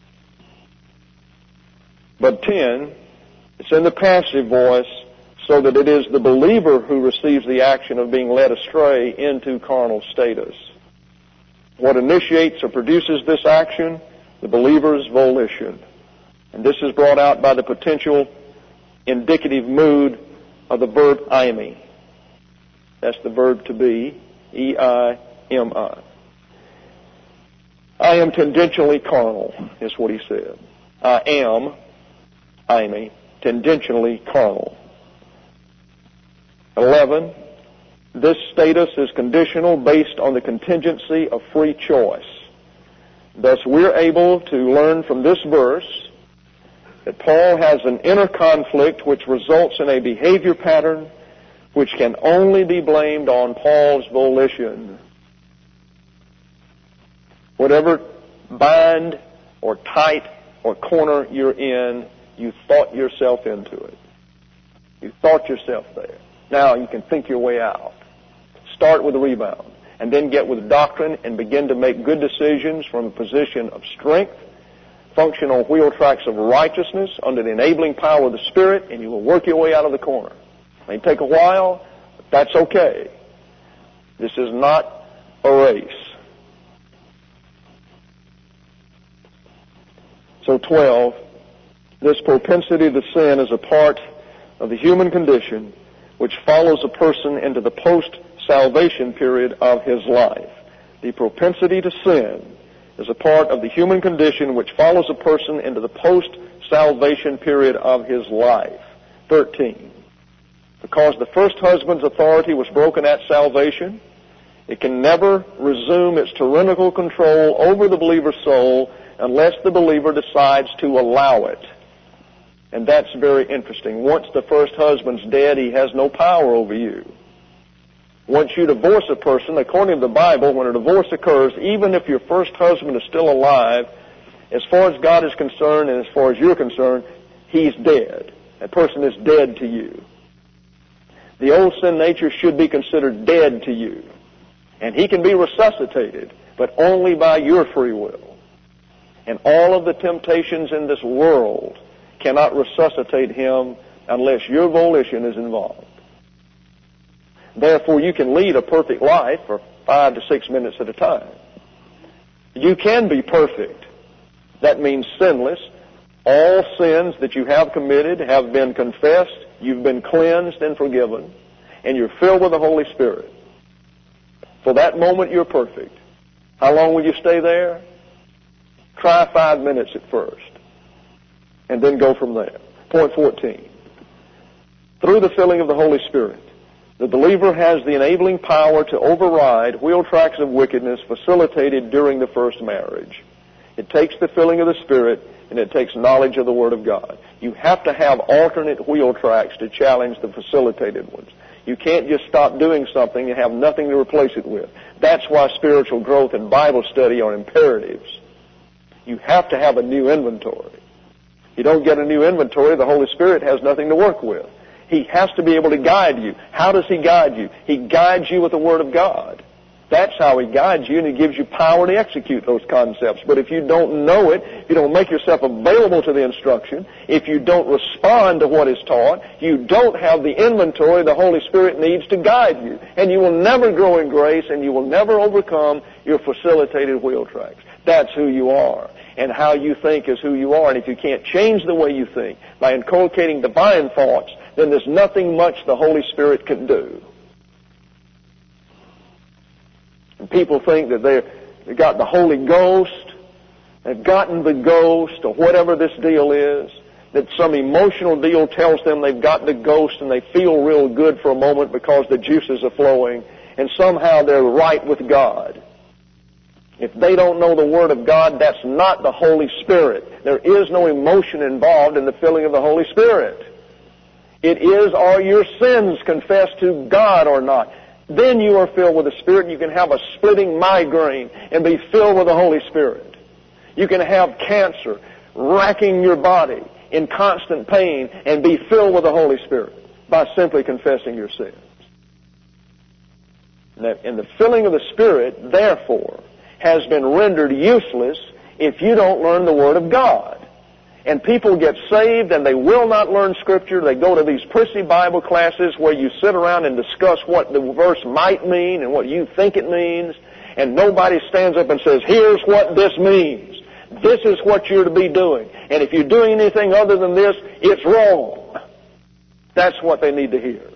S1: But ten, it's in the passive voice so that it is the believer who receives the action of being led astray into carnal status. What initiates or produces this action? The believer's volition. And this is brought out by the potential indicative mood of the verb eimi. That's the verb to be, E I M I. I am tendentially carnal, is what he said. I am, eimi, tendentially carnal. Eleven, this status is conditional based on the contingency of free choice. Thus, we're able to learn from this verse that Paul has an inner conflict which results in a behavior pattern which can only be blamed on Paul's volition. Whatever bind or tight or corner you're in, you thought yourself into it. You thought yourself there. Now you can think your way out. Start with a rebound, and then get with doctrine and begin to make good decisions from a position of strength. Function on wheel tracks of righteousness under the enabling power of the Spirit, and you will work your way out of the corner. It may take a while, but that's okay. This is not a race. So twelve, this propensity to sin is a part of the human condition which follows a person into the post-salvation period of his life. The propensity to sin is a part of the human condition which follows a person into the post-salvation period of his life. Thirteen. Because the first husband's authority was broken at salvation, it can never resume its tyrannical control over the believer's soul unless the believer decides to allow it. And that's very interesting. Once the first husband's dead, he has no power over you. Once you divorce a person, according to the Bible, when a divorce occurs, even if your first husband is still alive, as far as God is concerned and as far as you're concerned, he's dead. That person is dead to you. The old sin nature should be considered dead to you. And he can be resuscitated, but only by your free will. And all of the temptations in this world cannot resuscitate him unless your volition is involved. Therefore, you can lead a perfect life for five to six minutes at a time. You can be perfect. That means sinless. All sins that you have committed have been confessed. You've been cleansed and forgiven. And you're filled with the Holy Spirit. For that moment, you're perfect. How long will you stay there? Try five minutes at first. And then go from there. Point fourteen. Through the filling of the Holy Spirit, the believer has the enabling power to override wheel tracks of wickedness facilitated during the first marriage. It takes the filling of the Spirit, and it takes knowledge of the Word of God. You have to have alternate wheel tracks to challenge the facilitated ones. You can't just stop doing something and have nothing to replace it with. That's why spiritual growth and Bible study are imperatives. You have to have a new inventory. You don't get a new inventory, the Holy Spirit has nothing to work with. He has to be able to guide you. How does He guide you? He guides you with the Word of God. That's how He guides you, and He gives you power to execute those concepts. But if you don't know it, if you don't make yourself available to the instruction, if you don't respond to what is taught, you don't have the inventory the Holy Spirit needs to guide you. And you will never grow in grace, and you will never overcome your facilitated wheel tracks. That's who you are. And how you think is who you are. And if you can't change the way you think by inculcating divine thoughts, then there's nothing much the Holy Spirit can do. And people think that they're, they've got the Holy Ghost, they've gotten the ghost, or whatever this deal is, that some emotional deal tells them they've got the ghost and they feel real good for a moment because the juices are flowing, and somehow they're right with God. If they don't know the Word of God, that's not the Holy Spirit. There is no emotion involved in the filling of the Holy Spirit. It is, are your sins confessed to God or not? Then you are filled with the Spirit, and you can have a splitting migraine and be filled with the Holy Spirit. You can have cancer racking your body in constant pain and be filled with the Holy Spirit by simply confessing your sins. And the filling of the Spirit, therefore, has been rendered useless if you don't learn the Word of God. And people get saved and they will not learn Scripture. They go to these prissy Bible classes where you sit around and discuss what the verse might mean and what you think it means. And nobody stands up and says, here's what this means. This is what you're to be doing. And if you're doing anything other than this, it's wrong. That's what they need to hear.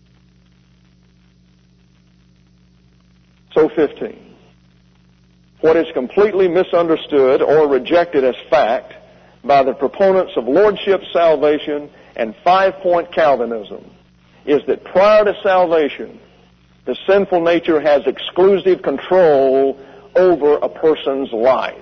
S1: So fifteen. What is completely misunderstood or rejected as fact by the proponents of Lordship salvation and five-point Calvinism is that prior to salvation, the sinful nature has exclusive control over a person's life.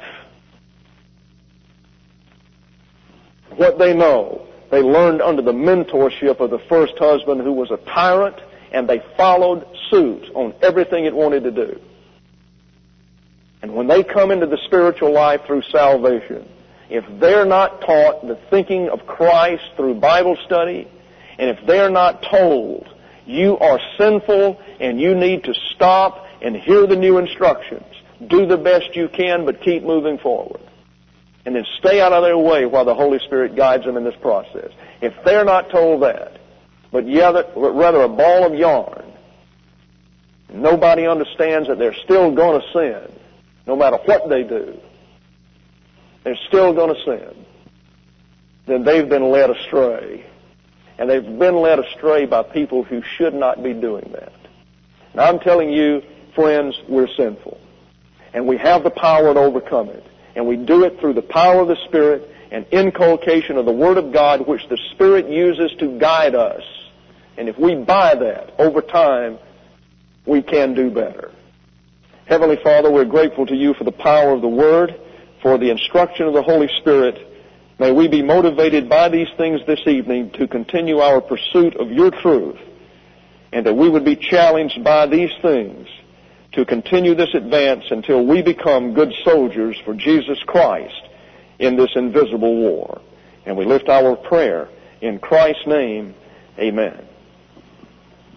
S1: What they know, they learned under the mentorship of the first husband who was a tyrant, and they followed suit on everything it wanted to do. And when they come into the spiritual life through salvation, if they're not taught the thinking of Christ through Bible study, and if they're not told you are sinful and you need to stop and hear the new instructions, do the best you can, but keep moving forward. And then stay out of their way while the Holy Spirit guides them in this process. If they're not told that, but rather a ball of yarn, nobody understands that they're still going to sin, no matter what they do. They're still going to sin. Then they've been led astray. And they've been led astray by people who should not be doing that. Now I'm telling you, friends, we're sinful. And we have the power to overcome it. And we do it through the power of the Spirit and inculcation of the Word of God, which the Spirit uses to guide us. And if we buy that over time, we can do better. Heavenly Father, we're grateful to you for the power of the Word, for the instruction of the Holy Spirit. May we be motivated by these things this evening to continue our pursuit of your truth, and that we would be challenged by these things to continue this advance until we become good soldiers for Jesus Christ in this invisible war. And we lift our prayer in Christ's name. Amen.